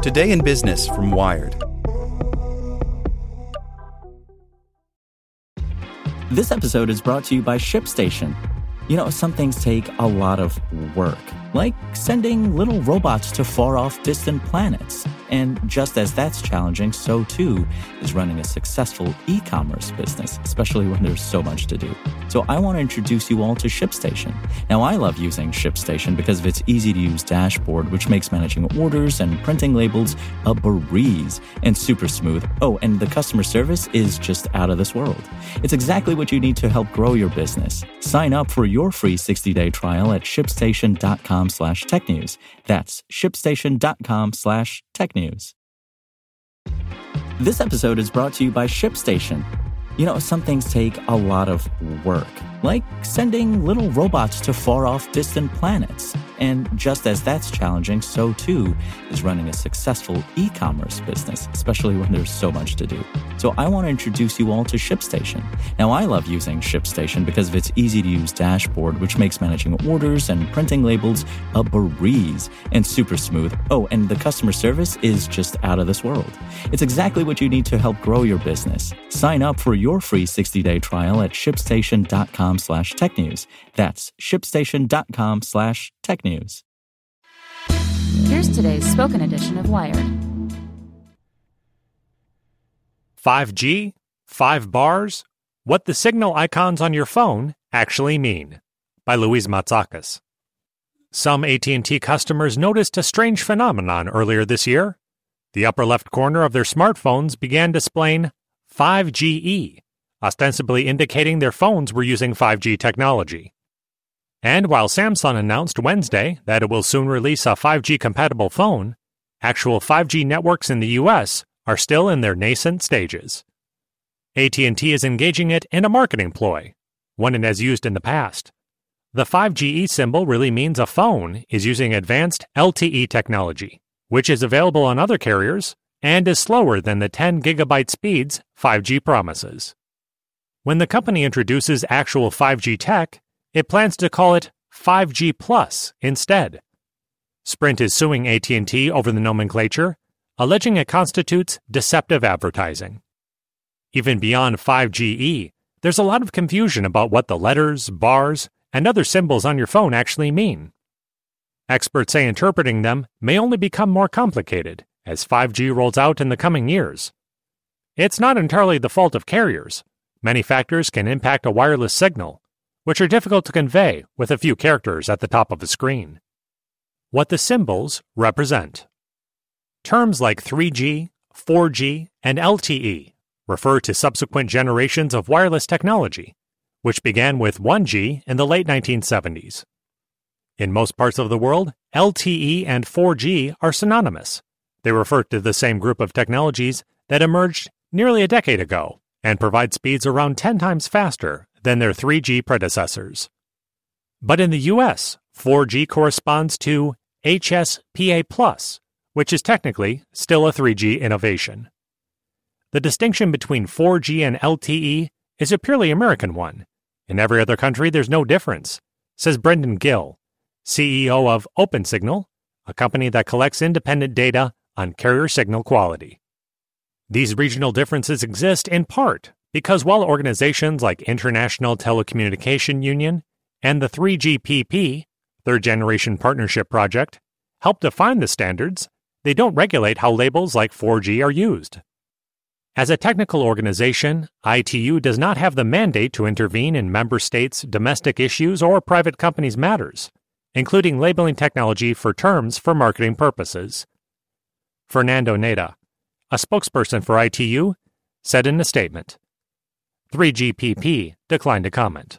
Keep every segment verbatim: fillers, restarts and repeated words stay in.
Today in Business from Wired. This episode is brought to you by ShipStation. You know, some things take a lot of work, like sending little robots to far-off distant planets. And just as that's challenging, so too is running a successful e-commerce business, especially when there's so much to do. So I want to introduce you all to ShipStation. Now, I love using ShipStation because of its easy-to-use dashboard, which makes managing orders and printing labels a breeze and super smooth. Oh, and the customer service is just out of this world. It's exactly what you need to help grow your business. Sign up for your free sixty-day trial at shipstation.com slash tech news. That's shipstation.com slash tech news. This episode is brought to you by ShipStation. You know, some things take a lot of work, like sending little robots to far-off distant planets. And just as that's challenging, so too is running a successful e-commerce business, especially when there's so much to do. So I want to introduce you all to ShipStation. Now, I love using ShipStation because of its easy-to-use dashboard, which makes managing orders and printing labels a breeze and super smooth. Oh, and the customer service is just out of this world. It's exactly what you need to help grow your business. Sign up for your free sixty-day trial at shipstation.com slash tech news. That's shipstation.com slash tech news. Here's today's spoken edition of Wired. five G, five bars, what the signal icons on your phone actually mean, by Louise Matsakis. Some A T and T customers noticed a strange phenomenon earlier this year. The upper left corner of their smartphones began displaying five G E, ostensibly indicating their phones were using five G technology. And while Samsung announced Wednesday that it will soon release a five G-compatible phone, actual five G networks in the U S are still in their nascent stages. A T and T is engaging it in a marketing ploy, one it has used in the past. The five G E symbol really means a phone is using advanced L T E technology, which is available on other carriers and is slower than the ten gigabyte speeds five G promises. When the company introduces actual five G tech, it plans to call it five G Plus instead. Sprint is suing A T and T over the nomenclature, alleging it constitutes deceptive advertising. Even beyond five G E, there's a lot of confusion about what the letters, bars, and other symbols on your phone actually mean. Experts say interpreting them may only become more complicated as five G rolls out in the coming years. It's not entirely the fault of carriers. Many factors can impact a wireless signal, which are difficult to convey with a few characters at the top of a screen. What the symbols represent. Terms like three G, four G, and L T E refer to subsequent generations of wireless technology, which began with one G in the late nineteen seventies. In most parts of the world, L T E and four G are synonymous. They refer to the same group of technologies that emerged nearly a decade ago and provide speeds around ten times faster than their three G predecessors. But in the U S, four G corresponds to H S P A plus, which is technically still a three G innovation. The distinction between four G and L T E is a purely American one. In every other country, there's no difference, says Brendan Gill, C E O of OpenSignal, a company that collects independent data on carrier signal quality. These regional differences exist in part because while organizations like International Telecommunication Union and the three G P P, Third Generation Partnership Project, help define the standards, they don't regulate how labels like four G are used. As a technical organization, I T U does not have the mandate to intervene in member states' domestic issues or private companies' matters, including labeling technology for terms for marketing purposes. Fernando Neda, a spokesperson for I T U, said in a statement. three G P P declined to comment.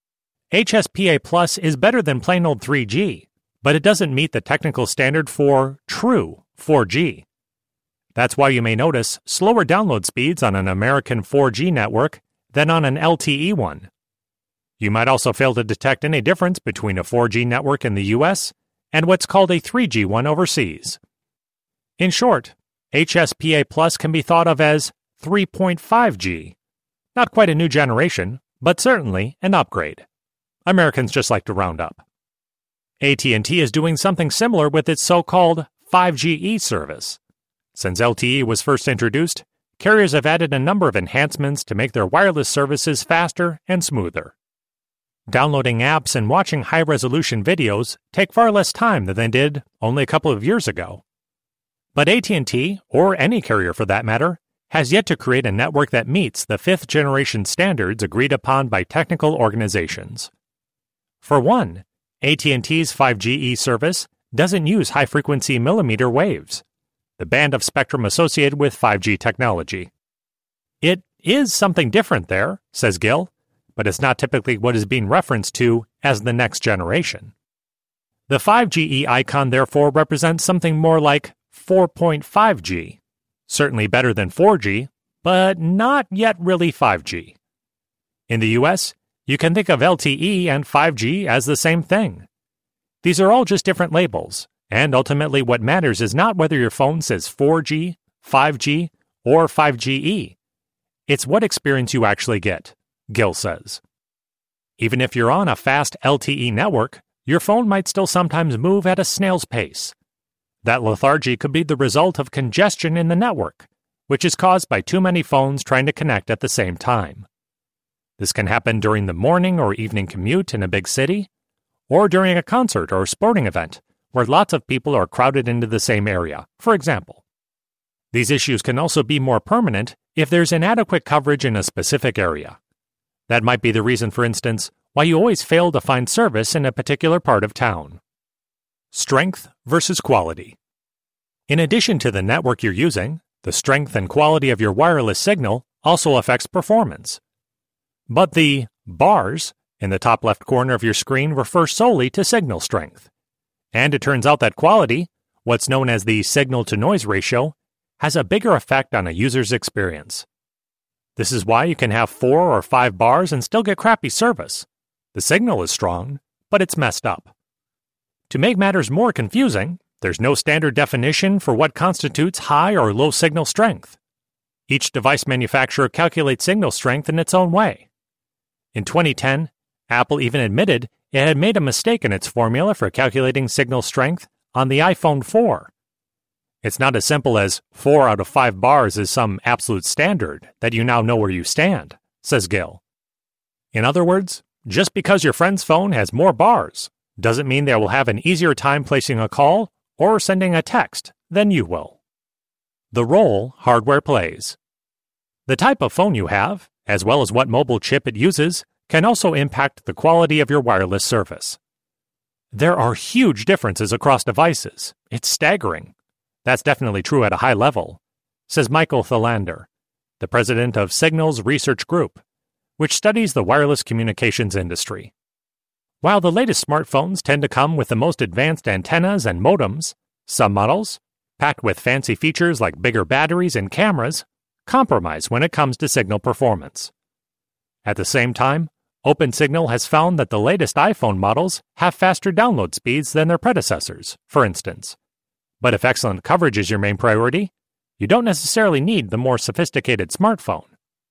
H S P A plus is better than plain old three G, but it doesn't meet the technical standard for true four G. That's why you may notice slower download speeds on an American four G network than on an L T E one. You might also fail to detect any difference between a four G network in the U S and what's called a three G one overseas. In short, H S P A plus can be thought of as three point five G. Not quite a new generation, but certainly an upgrade. Americans just like to round up. A T and T is doing something similar with its so-called five G E service, Since L T E was first introduced, carriers have added a number of enhancements to make their wireless services faster and smoother. Downloading apps and watching high-resolution videos take far less time than they did only a couple of years ago. But A T and T, or any carrier for that matter, has yet to create a network that meets the fifth-generation standards agreed upon by technical organizations. For one, A T and T's five G E service doesn't use high-frequency millimeter waves, the band of spectrum associated with five G technology. It is something different there, says Gill, but it's not typically what is being referenced to as the next generation. The five G E icon therefore represents something more like four point five G, certainly better than four G, but not yet really five G. In the U S, you can think of L T E and five G as the same thing. These are all just different labels, and ultimately what matters is not whether your phone says four G, five G, or five G E. It's what experience you actually get, Gill says. Even if you're on a fast L T E network, your phone might still sometimes move at a snail's pace. That lethargy could be the result of congestion in the network, which is caused by too many phones trying to connect at the same time. This can happen during the morning or evening commute in a big city, or during a concert or sporting event where lots of people are crowded into the same area, for example. These issues can also be more permanent if there's inadequate coverage in a specific area. That might be the reason, for instance, why you always fail to find service in a particular part of town. Strength versus quality. In addition to the network you're using, the strength and quality of your wireless signal also affects performance. But the bars in the top left corner of your screen refer solely to signal strength. And it turns out that quality, what's known as the signal-to-noise ratio, has a bigger effect on a user's experience. This is why you can have four or five bars and still get crappy service. The signal is strong, but it's messed up. To make matters more confusing, there's no standard definition for what constitutes high or low signal strength. Each device manufacturer calculates signal strength in its own way. In twenty ten, Apple even admitted it had made a mistake in its formula for calculating signal strength on the iPhone four. It's not as simple as four out of five bars is some absolute standard that you now know where you stand, says Gill. In other words, just because your friend's phone has more bars doesn't mean they will have an easier time placing a call or sending a text than you will. The role hardware plays. The type of phone you have, as well as what mobile chip it uses, can also impact the quality of your wireless service. There are huge differences across devices. It's staggering. That's definitely true at a high level, says Michael Thelander, the president of Signals Research Group, which studies the wireless communications industry. While the latest smartphones tend to come with the most advanced antennas and modems, some models, packed with fancy features like bigger batteries and cameras, compromise when it comes to signal performance. At the same time, OpenSignal has found that the latest iPhone models have faster download speeds than their predecessors, for instance. But if excellent coverage is your main priority, you don't necessarily need the more sophisticated smartphone.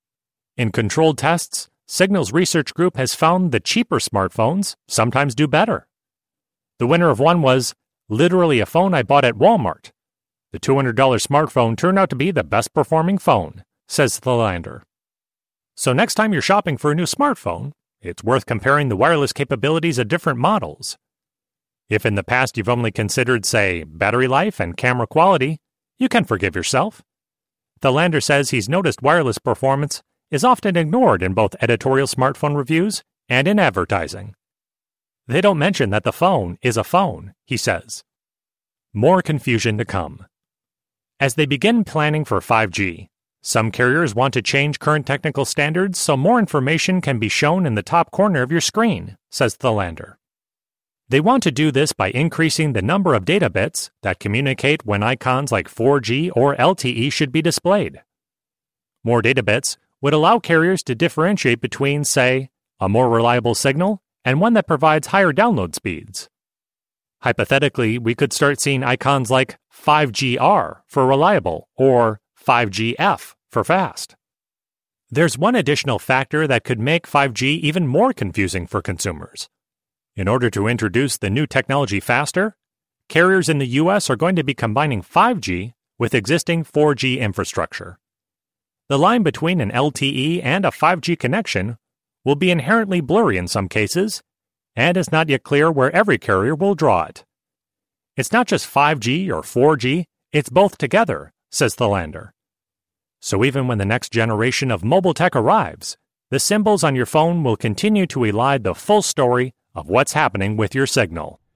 In controlled tests, Signals Research Group has found the cheaper smartphones sometimes do better. The winner of one was literally a phone I bought at Walmart. The two hundred dollars smartphone turned out to be the best performing phone, says Thelander. So next time you're shopping for a new smartphone, it's worth comparing the wireless capabilities of different models. If in the past you've only considered, say, battery life and camera quality, you can forgive yourself. Thelander says he's noticed wireless performance is often ignored in both editorial smartphone reviews and in advertising. They don't mention that the phone is a phone, he says. More confusion to come. As they begin planning for five G, some carriers want to change current technical standards so more information can be shown in the top corner of your screen, says Thelander. They want to do this by increasing the number of data bits that communicate when icons like four G or L T E should be displayed. More data bits would allow carriers to differentiate between, say, a more reliable signal and one that provides higher download speeds. Hypothetically, we could start seeing icons like five G R for reliable or five G F for fast. There's one additional factor that could make five G even more confusing for consumers. In order to introduce the new technology faster, carriers in the U S are going to be combining five G with existing four G infrastructure. The line between an L T E and a five G connection will be inherently blurry in some cases, and it's not yet clear where every carrier will draw it. It's not just five G or four G, it's both together, says Thelander. So even when the next generation of mobile tech arrives, the symbols on your phone will continue to elide the full story of what's happening with your signal.